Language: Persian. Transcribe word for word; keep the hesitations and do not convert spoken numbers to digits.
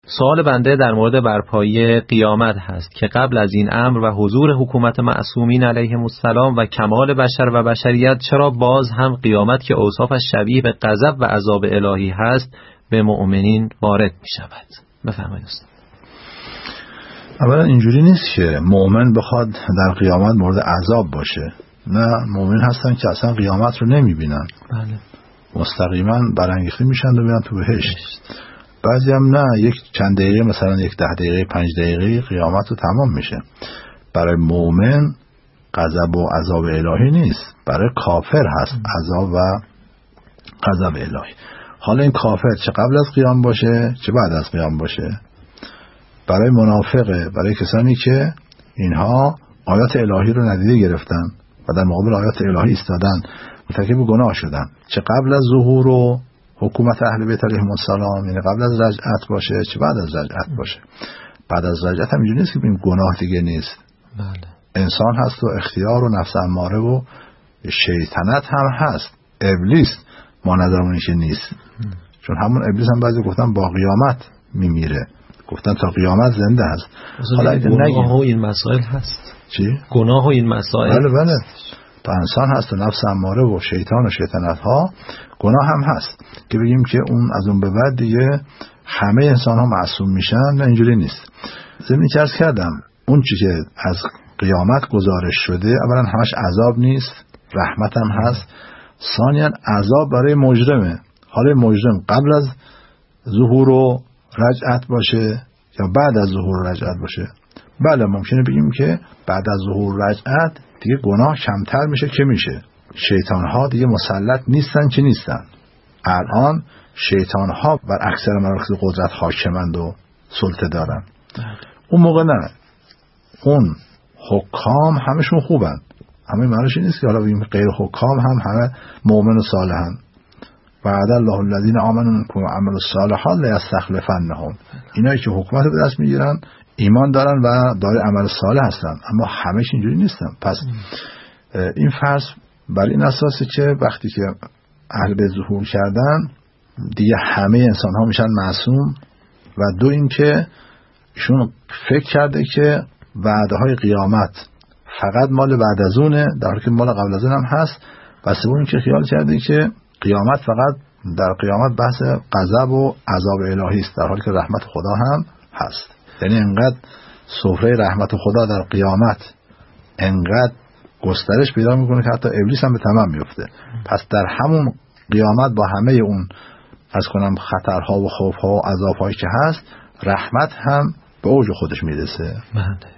سوال بنده در مورد برپایی قیامت هست که قبل از این امر و حضور حکومت معصومین علیهم السلام و کمال بشر و بشریت، چرا باز هم قیامت که اوصافش شبیه به غضب و عذاب الهی هست به مؤمنین وارد می شود؟ بفرمایید استاد. اولا اینجوری نیست که مؤمن بخواد در قیامت مورد عذاب باشه. نه، مؤمن هستن که اصلا قیامت رو نمی بینن. بله. مستقیما برانگیخته میشن و میرن تو بهشت. بعضی هم نه، یک چند دقیقه، مثلا یک ده دقیقه پنج دقیقه قیامت رو تمام میشه. برای مؤمن غضب و عذاب الهی نیست، برای کافر هست عذاب و غضب الهی. حالا این کافر چه قبل از قیام باشه چه بعد از قیام باشه. برای منافقه، برای کسانی که اینها آیات الهی رو ندیده گرفتن و در مقابل آیات الهی ایستادن، مرتکب گناه شدن، چه قبل از ظهور و حکومت اهل بیت علیهم السلام، یعنی قبل از رجعت باشه چه بعد از رجعت باشه. بعد از رجعت هم اینجوری نیست که بگیم گناه دیگه نیست. بله. انسان هست و اختیار و نفس اماره و شیطنت هم هست. ابلیس ما نظرمونیش نیست، چون همون ابلیس هم بعضی گفتن با قیامت میمیره، گفتن تا قیامت زنده هست. حالا اگه گناه و این مسائل هست. چی؟ گناه و این مسائل. بله بله. تا انسان هست و نفس اماره و شیطان و شیطنت ها، گناه هم هست که بگیم که اون از اون به بعد دیگه همه انسان ها معصوم میشن. نه، اینجوری نیست. ضمن چرس کردم اون چی که از قیامت گزارش شده اولا همش عذاب نیست، رحمت هم هست. ثانیاً عذاب برای مجرمه. حالا مجرم قبل از ظهور و رجعت باشه یا بعد از ظهور و رجعت باشه. بله، ممکنه بگیم که بعد از ظهور و رجعت دیگه گناه کمتر میشه که میشه. شیطان ها دیگه مسلط نیستن که نیستن. الان شیطان ها بر اکثر مراکز قدرت حاکمند و سلطه دارن. اون موقع نه، اون حکام همشون خوبن. همه معنیش نیست که حالا بگیم غیر حکام هم همه مؤمن و صالحن. وعد الله الذین آمنوا منکم و عملوا الصالحات لیستخلفنهم. اینایی که حکومت به دست میگیرن ایمان دارن و داره عمل صالح هستن، اما همش اینجوری نیستن. پس این فرض بر این اساسه که وقتی که اهل بیت ظهور کردن دیگه همه انسان ها میشن معصوم. و دو این که ایشون فکر کرده که وعده های قیامت فقط مال بعد از اونه، در حالی که مال قبل از اون هم هست. و سوم این که خیال کرده که قیامت فقط در قیامت بحث غضب و عذاب الهی است، در حالی که رحمت خدا هم هست. یعنی انقدر سفره رحمت خدا در قیامت انقدر گسترش پیدا میکنه که حتی ابلیس هم به تمام میفته. پس در همون قیامت با همه اون از کنم خطرها و خوفها و عذابهایی که هست، رحمت هم به اوج خودش میرسه.